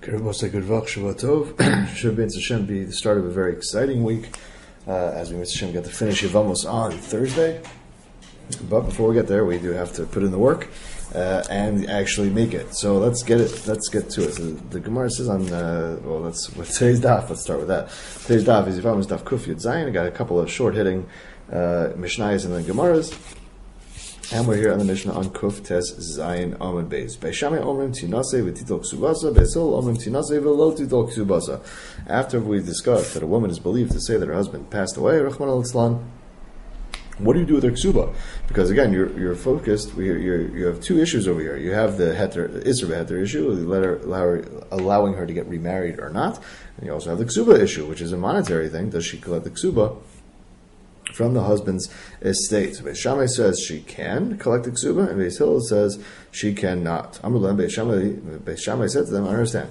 Should be the start of a very exciting week as we get to finish Yevamos on Thursday. But before we get there, we do have to put in the work and actually make it. So let's get to it. So the Gemara says on today's daf. Let's start with that. Today's daf is Yevamos daf Kuf Yud Zayin. I got a couple of short hitting Mishnayos and then Gemaras. And we're here on the Mishnah on Kuf Tes Zayin Amud Beis. Beishamai Omrim Tinase v'Titol Ksubasa. Beisol Omrim Tinase v'Lo Titol Ksubasa. After we discussed that a woman is believed to say that her husband passed away, Rachman al-Islam, what do you do with her ksuba? Because again, you're focused. You have two issues over here. You have the Isser Heter issue, allowing her to get remarried or not, and you also have the ksuba issue, which is a monetary thing. Does she collect the ksuba from the husband's estate? So Beis Shammai says she can collect the ksuba, and Beis Hillel says she cannot. Beis Shammai said to them, I understand.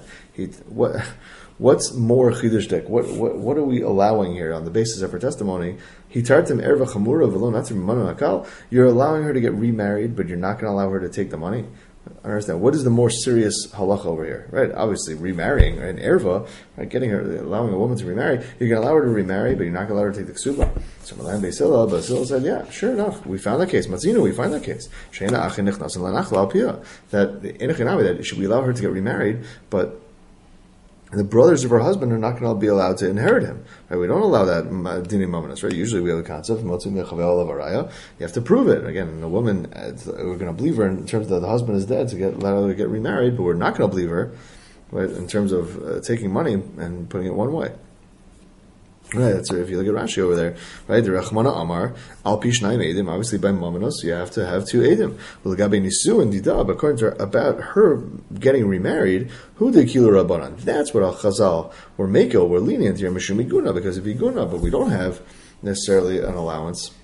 What's more chidush dek? What are we allowing here on the basis of her testimony? Hitartem erva chamura v'lo natzim manu hakal. You're allowing her to get remarried, but you're not going to allow her to take the money. I understand. What is the more serious halacha over here? Right? Obviously, remarrying, right? Erva, right? Allowing a woman to remarry. You're going to allow her to remarry, but you're not going to allow her to take the ksuba. So Malan Beis Hillel said, yeah, sure enough. We found that case. Matzino, we find that case. Sheina achin nichnas and lanach al pia. That should we allow her to get remarried, but the brothers of her husband are not going to be allowed to inherit him. Right? We don't allow that dini mominus, right? Usually we have a concept of you have to prove it. Again, the woman, we're going to believe her in terms that the husband is dead to allow her to get remarried, but we're not going to believe her, right, in terms of taking money and putting it one way. Right, that's if you look at Rashi over there, right? The Rachmana Amar Al Pishnayim Eidim. Obviously, by Mominos, you have to have two Eidim. Well, Gabe Nisu and Didab, according to about her getting remarried, who did Kilu Rabbanan? That's what Al Chazal or Mekel were lenient here, Mishum Iguna, because of Iguna, but we don't have necessarily an allowance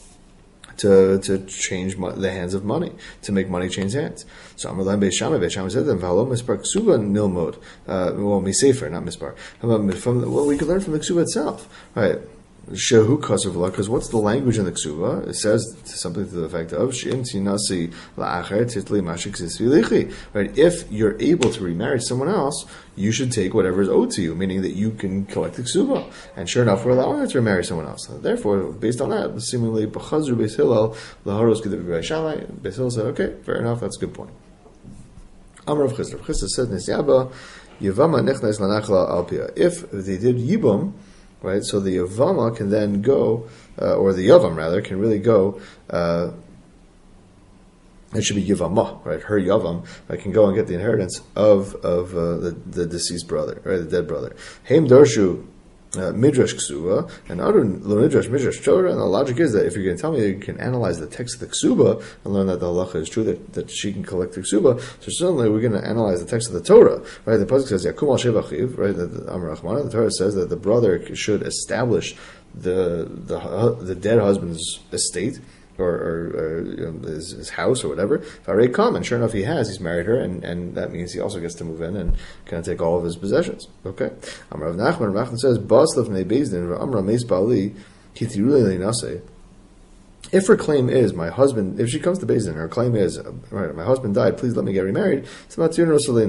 to change the hands of money, to make money change hands. So Amar Beis Shammai said to them, "V'halo mispar ksuba nilmod." Misefer, not mispar. We can learn from the ksuba itself, right? Shehu kasavla, because what's the language in the ksuba? It says something to the effect of "Shim tinasi la'acher titli mashik zisvilichi." Right? If you're able to remarry someone else, you should take whatever is owed to you, meaning that you can collect the ksuba. And sure enough, we're allowing her to marry someone else. Therefore, based on that, seemingly b'chazru Beis Hillel laharos kedav Beis Shammai. Beis Hillel said, "Okay, fair enough. That's a good point." Amar Rav Chisda. Rav Chisda said, "Nisyaba yivama nechnes lanachla alpia." If they did yibum, right, so the Yavama can then go, or the Yavam rather, can really go, it should be Yavama, right, her Yavam, can go and get the inheritance of the deceased brother, right, the dead brother. Heim Darshu Midrash Ksuba, and other Midrash Torah, and the logic is that if you're going to tell me that you can analyze the text of the Ksuba and learn that the halacha is true, that she can collect the Ksuba, so certainly we're going to analyze the text of the Torah, right? The pasuk says Yakum al Shevachiv, right? The Amar Rachmana, the Torah says that the brother should establish the dead husband's estate, or his house or whatever. Farei come, and sure enough he has. He's married her, and that means he also gets to move in and kind of take all of his possessions. Okay. Amar Rav Nachman says, "Baslav nei bezdin v'amra meis bali kitirulei nase." If her claim is my husband, if she comes to Bezdin, her claim is right, my husband died. Please let me get remarried. So that's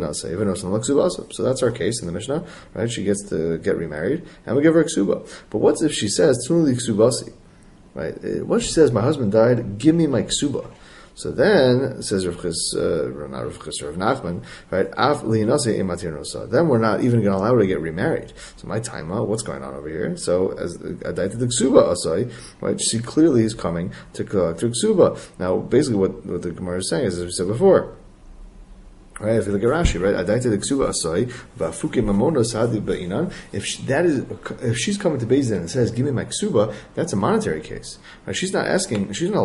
our case in the Mishnah, right? She gets to get remarried, and we give her a ksuba. But what if she says tunuli ksubasi? Right. Once she says, my husband died, give me my ksuba. So then, says Rav Nachman, right, then we're not even going to allow her to get remarried. So my time out, what's going on over here? So, as Adaita the ksuba asai, right, she clearly is coming to collect her ksuba. Now, basically what the Gemara is saying is, as we said before, right, if you look at Rashi, right, Adaita the ksuba asai, va'fuke mamonos hadi ba'inan. If she's coming to Beis Din and says, "Give me my ksuba," that's a monetary case. Right? She's not asking us to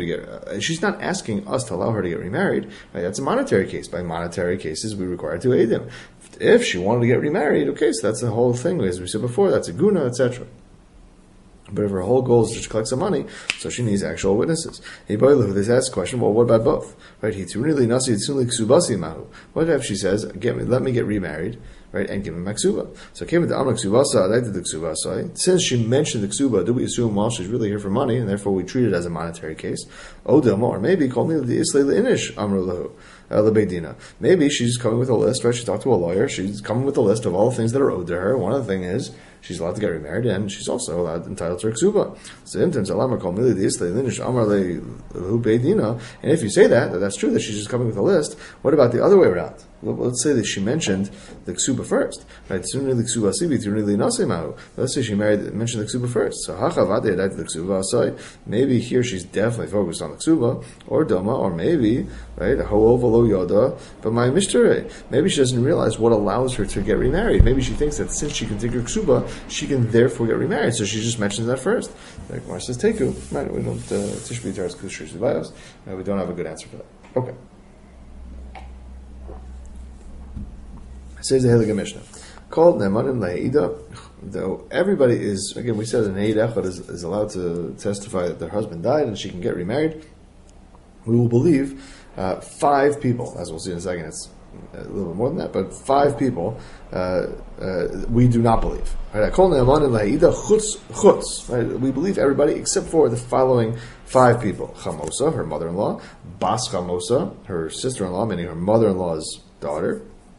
allow her to get remarried. Right? That's a monetary case. By monetary cases, we require two eidim. If she wanted to get remarried, okay, so that's the whole thing. As we said before, that's a guna, etc. But if her whole goal is to collect some money, so she needs actual witnesses. This asks the question, well, what about both? Right? What if she says, let me get remarried, right, and give him ksuba? So came into Amar Ksubasa, I did the Ksubasa. Since she mentioned the Ksuba, do we assume, well, she's really here for money, and therefore we treat it as a monetary case? Or maybe call me the Islay Inish Amrulahu. lebeidina. Maybe she's coming with a list, right? She talked to a lawyer. She's coming with a list of all the things that are owed to her. One of the things is she's allowed to get remarried, and she's also entitled to her ksuba. And if you say that's true, that she's just coming with a list, what about the other way around? Well, let's say that she mentioned the ksuba first, right? Let's say she mentioned the ksuba first. So maybe here she's definitely focused on the ksuba, or doma, or maybe, right, but my mishtare. Maybe she doesn't realize what allows her to get remarried. Maybe she thinks that since she can take her ksuba, she can therefore get remarried. So she just mentions that first. Like Mar says, Teku. Right? We don't Tishbi Taras Kushri Bios. We don't have a good answer for that. Okay. Says the Helig Mishnah. Called Nemanim La'ida. Though everybody is, again, we said an Eid Echad is allowed to testify that their husband died and she can get remarried. We will believe 5 people, as we'll see in a second. It's a little bit more than that, but 5 people we do not believe. Right? We believe everybody except for the following 5 people: Chamosa, her mother-in-law; Bas Chamosa, her sister-in-law, meaning her mother-in-law's daughter.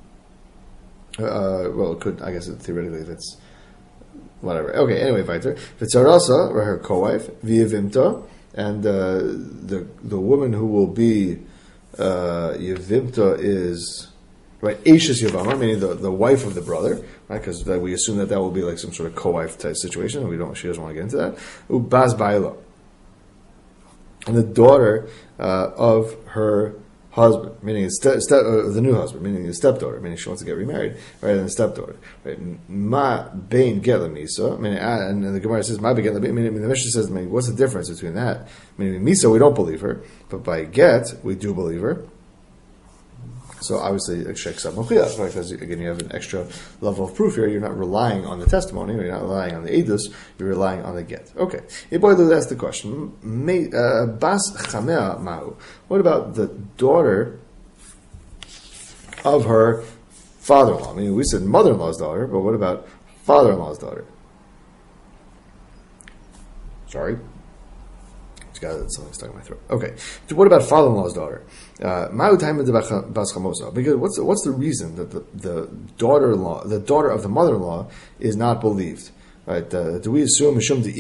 Well, it could, I guess, theoretically, if it's whatever. Okay, anyway, weiter. Vitzarasa, her co-wife; V'yevimta, and the woman who will be Yevimta is, right, Eishes Yavama, meaning the wife of the brother, right? Because we assume that will be like some sort of co-wife type situation. She doesn't want to get into that. Ubaz Baila, and the daughter of her husband, meaning the new husband, meaning his stepdaughter, meaning she wants to get remarried, right? And the stepdaughter, right? Ma bein get lemisa, meaning, and the Gemara says ma bein get lemisa, meaning the Mishnah says, meaning, what's the difference between that? Meaning misa, we don't believe her, but by get, we do believe her. So obviously, right? Because again, you have an extra level of proof here. You're not relying on the testimony. You're not relying on the edus. You're relying on the get. Okay. That's the question. Bas chamea mahu. What about the daughter of her father-in-law? I mean, we said mother-in-law's daughter, but what about father-in-law's daughter? Sorry. Something stuck in my throat. Okay. So what about father-in-law's daughter? Because what's the reason that the daughter-in-law, the daughter of the mother-in-law, is not believed? Right? Do we assume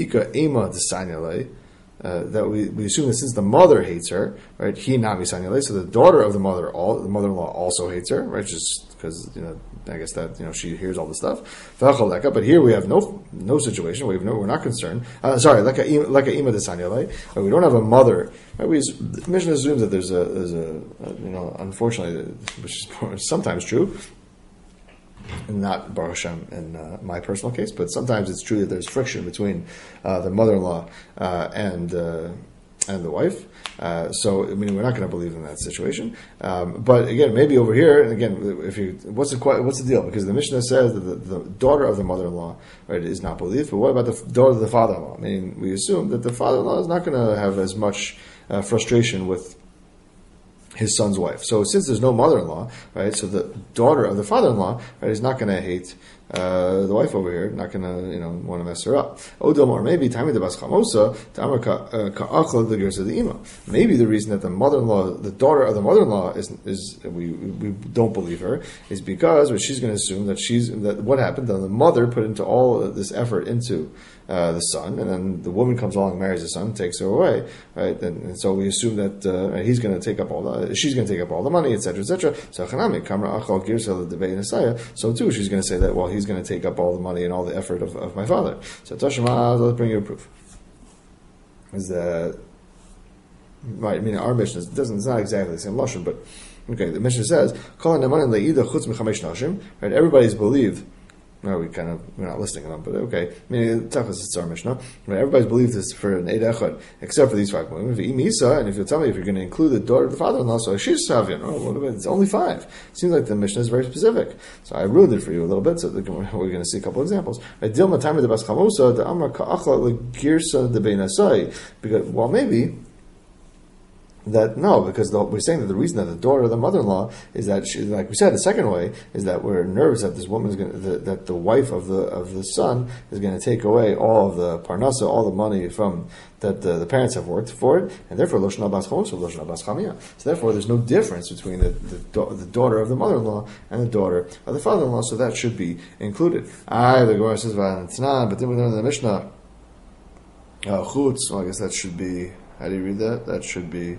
that we assume that since the mother hates her, right? He nami sanyale, so the daughter of the mother-in-law also hates her, right? Just because I guess that she hears all the stuff. But here we have no situation. We're not concerned. Sorry, like a ima de sanyale. We don't have a mother. Right? The Mishnah assumes that there's a unfortunately, which is sometimes true. Not Baruch Hashem in my personal case, but sometimes it's true that there's friction between the mother-in-law and the wife. So we're not going to believe in that situation. But again, maybe over here, and again, what's the deal? Because the Mishnah says that the daughter of the mother-in-law, right, is not believed. But what about the daughter of the father-in-law? I mean, we assume that the father-in-law is not going to have as much frustration with his son's wife. So since there's no mother-in-law, right, so the daughter of the father-in-law, right, is not going to hate the wife over here, not going to want to mess her up. Or maybe maybe the reason that the mother-in-law, the daughter of the mother-in-law is we don't believe her is because she's going to assume that what happened, that the mother put into all this effort into the son, and then the woman comes along and marries the son, takes her away, right? And so we assume that she's going to take up all the money, etc., etc. So too, she's going to say that, well, he's going to take up all the money and all the effort of my father. So Tashma, let's bring you a proof. Is that right? I mean, our Mishnah it's not exactly the same lashon, but okay. The Mishnah says, right? Everybody's believed. No, we're not listing them, but okay. I mean, it's our Mishnah. Right? Everybody's believed this for an Eid Echad, except for these 5 women. And if you'll tell me if you're going to include the daughter of the father-in-law, so she's Savian. It's only 5. It seems like the Mishnah is very specific. So I ruined it for you a little bit, so we're going to see a couple of examples. Because, well, maybe that no, because we're saying that the reason that the daughter of the mother-in-law is that she, like we said, the second way is that we're nervous that this woman is going that the wife of the son is going to take away all of the parnasa, all the money from that the parents have worked for it, and therefore loshna bas chomosa, loshna bas chamia. So therefore, there's no difference between the daughter of the mother-in-law and the daughter of the father-in-law. So that should be included. The Gemara says, but then we learn in the Mishnah, chutz. Well, I guess that should be. How do you read that? That should be.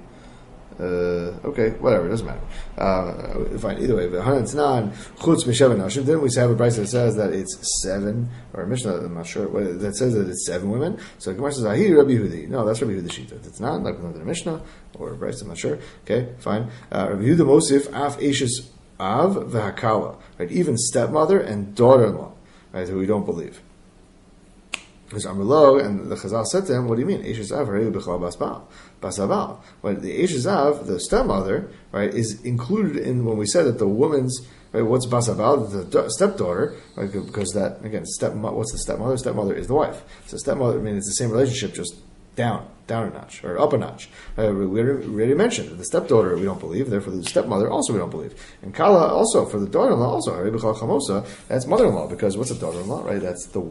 Okay, whatever, it doesn't matter. Fine, either way. Chutz mishaven nashim. Then we have a brayso that says that it's 7, or a Mishnah, I'm not sure, that says that it's 7 women. So the Gemara says, Ahi Rabbi Yehudi. No, that's Rabbi Yehuda Shita. It's not, like the Mishnah, or a brayso, I'm not sure. Okay, fine. Rabbi Yehuda Mosif, Af Eishes Av V'Hakala. Right, even stepmother and daughter-in-law, right, who we don't believe. Because Amrlo, and the Chazal said to him, what do you mean? Eishes Av, Harei B'chal Basabal. But the Eishes Av, the stepmother, right, is included in when we said that the woman's, right, what's Basabal, the stepdaughter, right, because that, again, what's the stepmother? Stepmother is the wife. So stepmother, I mean, it's the same relationship, just down a notch, or up a notch. We already mentioned that the stepdaughter we don't believe, therefore the stepmother also we don't believe. And Kala also, for the daughter-in-law also, Harei B'chal Chamosa, that's mother-in-law, because what's a daughter-in-law, right? That's the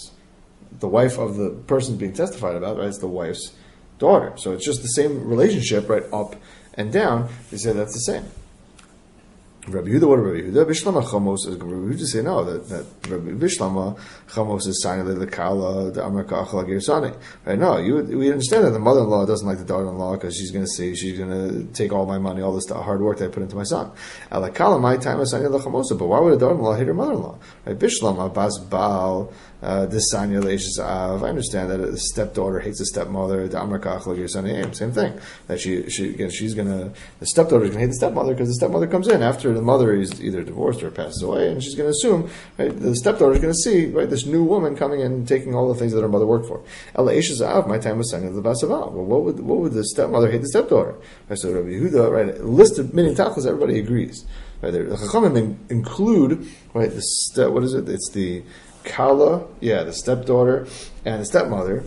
wife of the person being testified about, right? It's the wife's daughter. So it's just the same relationship, right? Up and down. They say that's the same. Rabbi Yehuda, what Rabbi Yehuda? Bishlama Chamos, Rabbi Yehuda say no, that Rabbi Bishlama Chamos is signing the Kala, the Amrika Achal Gersani. Right? No, we understand that the mother-in-law doesn't like the daughter-in-law because she's going to say, she's going to take all my money, all this hard work that I put into my son. Ala Kala, my time is signing the Chamosa, but why would a daughter-in-law hate her mother-in-law? Right? Bishlama, Bas Baal, Desanya Leishas Av. I understand that a stepdaughter hates the stepmother, the Amrika Achal Gersani, same thing. That she's going to, the stepdaughter is going to hate the stepmother because the stepmother comes in after the mother is either divorced or passes away, and she's going to assume, right, the stepdaughter is going to see, right, this new woman coming in and taking all the things that her mother worked for. Ela Eishes Av, my time was signing the Basaval. Well, what would the stepmother hate the stepdaughter? Right, so Rabbi Yehuda, right, listed many tachlis, everybody agrees. Right, the Chachamim include, right, what is it? It's the Kala, the stepdaughter and the stepmother.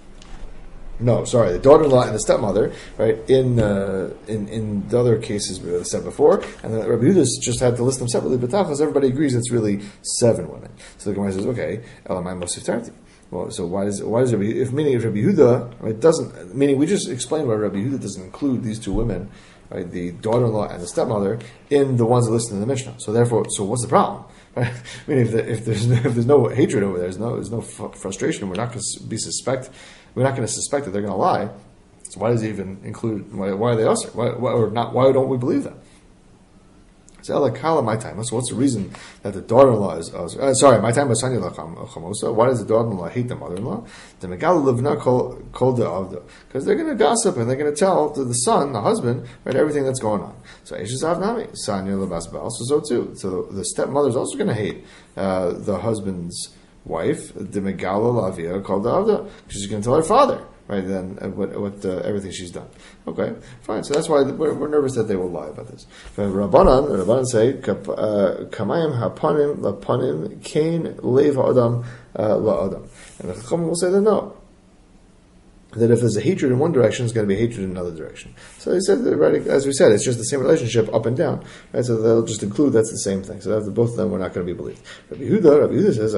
No, sorry, the daughter-in-law and the stepmother, right? In the other cases we said before, and the Rabbi Yehuda just had to list them separately. But tachlis, everybody agrees it's really 7 women. So the Gemara says, okay, Elamai Mosif Tarti. Well, so why does Rabbi, if Rabbi Yehuda, right, doesn't, meaning we just explained why Rabbi Yehuda doesn't include these 2 women, right, the daughter-in-law and the stepmother, in the ones listed in the Mishnah. So therefore, what's the problem? Right? I mean, if there's no hatred over there, there's no frustration, we're not going to suspect that they're going to lie. So why does he even include? Why are they usher? Why don't we believe them? So my time. So what's the reason that the daughter-in-law is? My time was chamosa. Why does the daughter-in-law hate the mother-in-law? Because they're going to gossip and they're going to tell to the son, the husband, right, everything that's going on. So So too. So the stepmother is also going to hate the husband's wife, the Megala Lavia called the Avda, because she's going to tell her father, right? Then what everything she's done. Okay, fine. So that's why we're nervous that they will lie about this. Rabbanan say Kamayim Hapanim Lapanim Kain Lev Ha'adam La'adam, and the Chachamim will say that no. That if there's a hatred in one direction, it's going to be hatred in another direction. So he said, right, as we said, it's just the same relationship up and down. Right? So they'll just include that's the same thing. So that both of them were not going to be believed. Rabbi Yehuda says,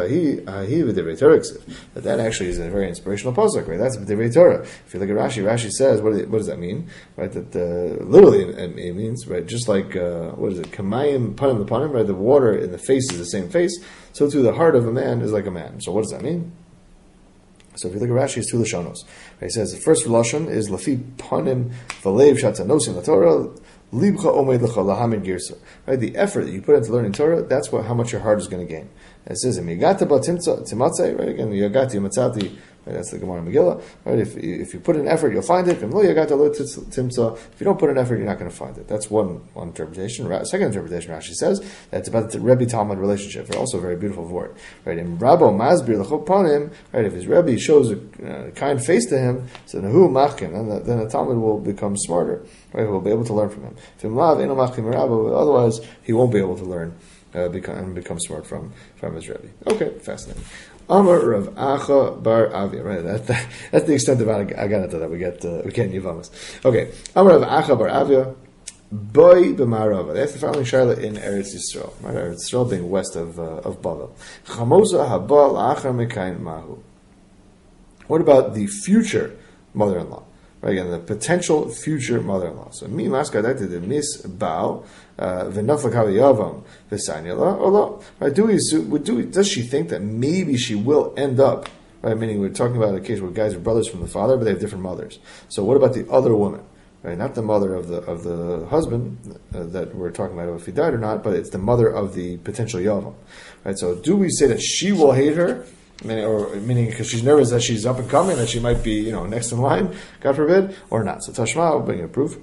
that actually is a very inspirational pasuk. Right? That's the Torah. If you look at Rashi says, what does that mean? Right? That literally it means, right, just like what is it? Kamayim panim lepanim, right? The water in the face is the same face. So too the heart of a man is like a man. So what does that mean? So if you look at Rashi, it's 2 lashonos. He says the first lashon is lafi panim v'leiv shatzanosim laTorah libcha omed lecha lahamid girsa. Right, the effort that you put into learning Torah, that's how much your heart is going to gain. And it says "Migata ba timatzei," right? Again, yagati matzati. Right, that's the Gemara Megillah. Right, if you put in effort, you'll find it. If you don't put in effort, you're not going to find it. That's one interpretation. Second interpretation, Rashi says that it's about the Rebbe Talmud relationship. They're also a very beautiful word. Right, in Rabbo Masbir Lechopanim, right, if his Rebbe shows a kind face to him, so Nahu Machkin, then the Talmud will become smarter. Right, he will be able to learn from him. If Otherwise, he won't be able to learn become smart from his Rebbe. Okay, fascinating. Amar Rav Acha bar Avia. Right, that's the extent of Aganata that we get in Yevamos. Okay, Amar Rav Acha bar Avia. Boy b'Marava. That's the following Shaila in Eretz Yisrael. Right, Eretz Yisrael being west of Bavel. Chamosa habal achar mekain mahu. What about the future mother-in-law? Right, again, the potential future mother-in-law. So mi maskadati the mis bao v'naflak haviyavam v'sanyala or lo. Right, does she think that maybe she will end up? Right, meaning we're talking about a case where guys are brothers from the father, but they have different mothers. So what about the other woman? Right, not the mother of the husband that we're talking about if he died or not, but it's the mother of the potential yavam. Right, so do we say that she will hate her, meaning because she's nervous that she's up and coming, that she might be next in line, God forbid, or not? So Tashma will bring a proof.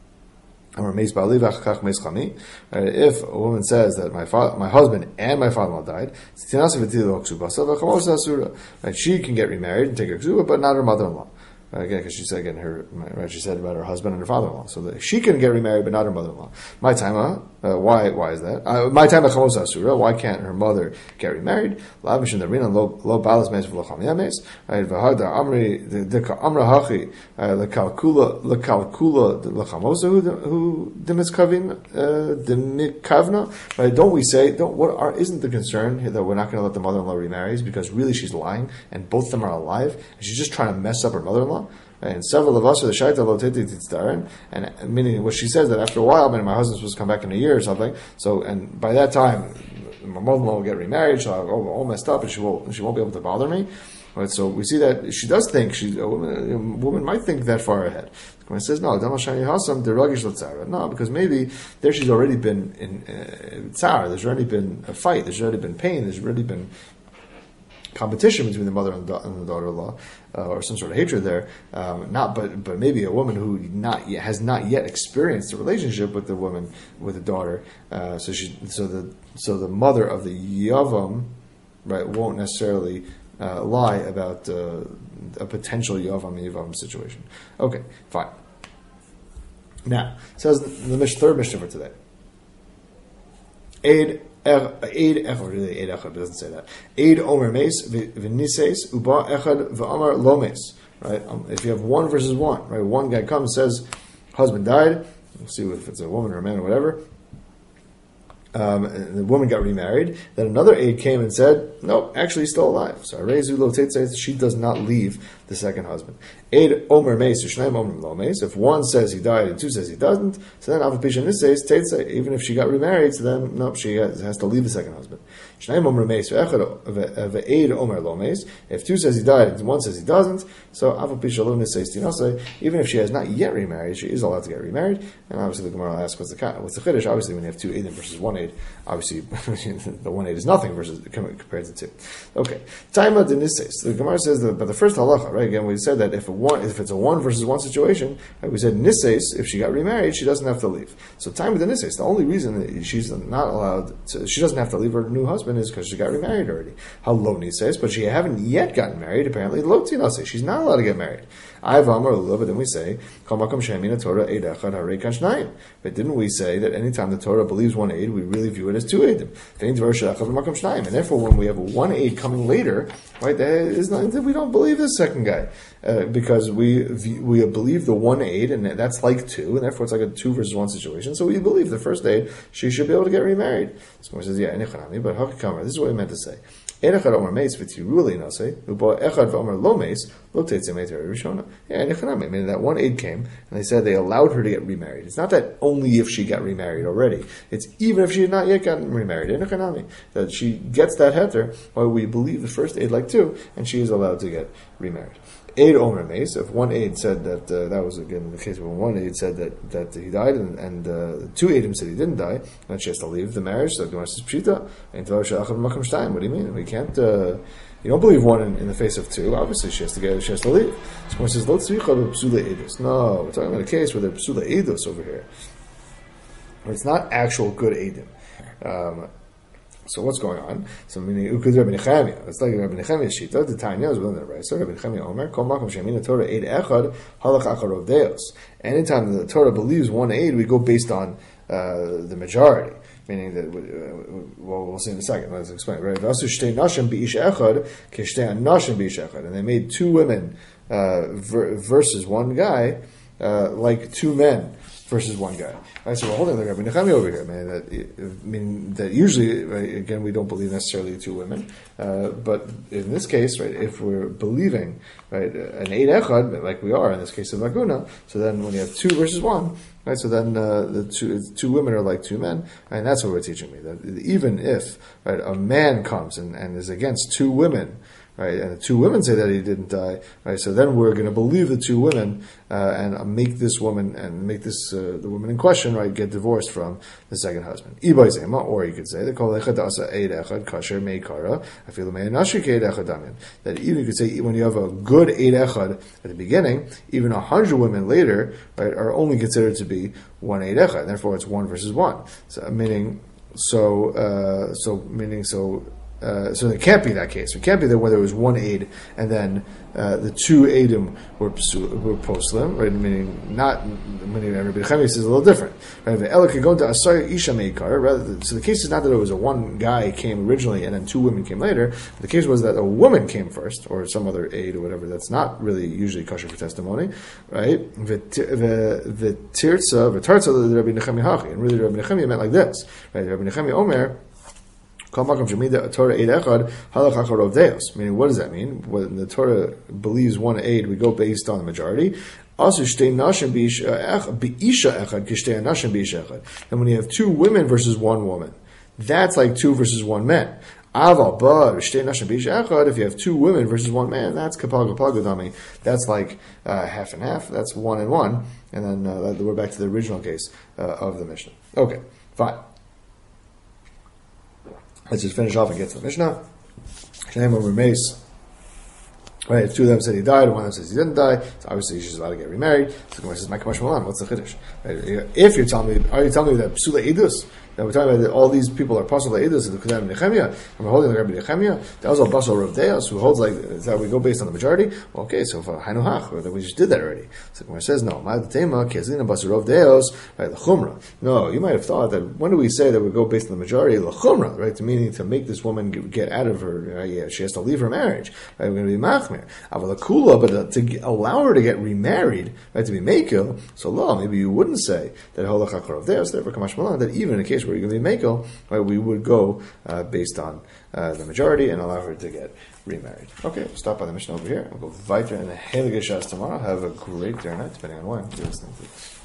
If a woman says that my husband and my father-in-law died, right, she can get remarried and take her ksuba, but not her mother-in-law. Again, because she said she said about her husband and her father-in-law, so that she can get remarried, but not her mother-in-law. My time, why is that? My time, why can't her mother get remarried? Right, don't we say isn't the concern that we're not going to let the mother-in-law remarry because really she's lying and both of them are alive and she's just trying to mess up her mother-in-law? And several of us are the shaita lo titi titzdarin, and meaning what she says that after a while, my husband's supposed to come back in a year or something. So, and by that time, my mother-in-law will get remarried. She'll have all messed up, and she won't be able to bother me. Right? So we see that she does think a woman might think that far ahead. When it says no, no, because maybe there she's already been in tzar. There's already been a fight. There's already been pain. There's already been competition between the mother and the daughter-in-law, or some sort of hatred there. But maybe a woman who has not yet experienced a relationship with the daughter. So the mother of the yavam, right, won't necessarily lie about a potential yavam situation. Okay, fine. Now it says the third Mishnah for today. Eid echad doesn't say that. Eid omer meis v'nises uba echad v'amar lo meis. Right? If you have 1 versus 1, right? One guy comes says, husband died. We'll see if it's a woman or a man or whatever. And the woman got remarried. Then another aide came and said, "No, actually, he's still alive." So Arezu lo says she does not leave the second husband. Aid omer meis u'shneim omer lo meis. If one says he died and 2 says he doesn't, so then avapisha nisays tetzay. Even if she got remarried, so then no, she has to leave the second husband. Shneim omer meis ve'aid omer lo meis. If 2 says he died and 1 says he doesn't, so avapisha lo nisays tinasay. Even if she has not yet remarried, she is allowed to get remarried. And obviously, the Gemara asks, "What's the chiddush?" Obviously, when you have 2 aidim versus 1 aid, obviously the 1 aid is nothing versus compared to 2. Okay, taima denisays. The Gemara says that, but the first halacha, right? Again, we said that if it's a 1 versus 1 situation, right, we said nisays, if she got remarried, she doesn't have to leave. So taima denisays. The only reason that she's not allowed, she doesn't have to leave her new husband is because she got remarried already. How lo nisays, but she haven't yet gotten married. Apparently, lo tinasay. She's not allowed to get married. But then we say, but didn't we say that anytime the Torah believes 1 aid, we really view it as 2 aidim? And therefore, when we have 1 aid coming later, right, we don't believe this second guy, because we believe the 1 aid, and that's like 2, and therefore it's like a 2 versus 1 situation. So we believe the first aid, she should be able to get remarried. So he says, yeah, but this is what I meant to say. Yeah, meaning that 1 aid came and they said they allowed her to get remarried. It's not that only if she got remarried already. It's even if she had not yet gotten remarried. That she gets that heter, while we believe the first aid like 2, and she is allowed to get remarried. Aid omer meis. If 1 aid said that that was again the case when 1 aid said that he died and 2 aidim said he didn't die, then she has to leave the marriage. So Gemara says pshita. What do you mean? We can't. You don't believe 1 in the face of 2. Obviously, she has to leave. So Gemara says lo tzricha b'psula edus. No, we're talking about a case where they're psula edus over here. It's not actual good aidim. So what's going on? So meaning Ukid Rabbi Nechemia. It's like Rabbi Nechemia's shita. The Tanya is within the right. So Rabbi Nechemia Omer Kol Makom Shemina Torah Eid Echad Halach Acharov Deos. Anytime the Torah believes 1 aid, we go based on the majority. meaning that, well, we'll see in a second. Let's explain. Right? And they made two women versus one guy, like two men versus one guy. Right, so we're holding the Rabbi Nechemia over here. Meaning that usually, right, again, we don't believe necessarily two women, but in this case, right, if we're believing, right, an Eid Echad, like we are in this case of Laguna, so then when you have two versus one, right, so then the two women are like two men, and that's what we're teaching me. That even if, right, a man comes and is against two women, right, and the two women say that he didn't die, right, so then we're going to believe the two women and make this woman and make this the woman in question, right, get divorced from the second husband. Or you could say that even you could say when you have a good Eid Echad at the beginning, even 100 women later, right, are only considered to be one Eid Echad. Therefore, it's one versus one. So it can't be that case. It can't be that where there was one aid and then the two aidim were poslim, right? Meaning Rabbi Nechemia says a little different. Right? Rather, so the case is not that it was a one guy came originally and then two women came later. The case was that a woman came first, or some other aid or whatever. That's not really usually kosher for testimony, right? The tirza Rabbi Nechemia hachi, and really Rabbi Nechemia meant like this, right? Rabbi Nechemia Omer. Meaning, what does that mean? When the Torah believes one aid, we go based on the majority. And when you have two women versus one woman, that's like two versus one man. If you have two women versus one man, that's kapag. That's like half and half. That's one and one. And then we're back to the original case of the Mishnah. Okay, fine. Let's just finish off and get to the Mishnah. Right, if two of them said he died, and one of them says he didn't die, so obviously he's just allowed to get remarried. So the Gemara says, "My Kamash Malan, what's the chiddush?" Right, if you're telling me, are you telling me that Psula Edus, that we're talking about that all these people are Pasula Edus in the Kedem Nechemia, and we're holding the Rabbi Nechemia, that was all Basal Rav Deos, who holds like that we go based on the majority? Well, okay, so for Hainu we just did that already. So the Gemara says, no, Ma'ad Tema, Kezina Basal Rav Deos, right, the Chumrah. No, you might have thought that when do we say that we go based on the majority? The Chumrah, right, meaning to make this woman get out of her, she has to leave her marriage, right, we're going to be Machmir. But to allow her to get remarried, right, to be Mekil, so maybe you wouldn't say that Holachach Rav Deos, therefore Kamash Malan, that even in a case where you're going to be Mekil, right, we would go based on the majority and allow her to get remarried. Okay, we'll stop by the Mishnah over here. We'll go weiter in the Heilige Shas tomorrow. Have a great day or night, depending on when you're listening to this.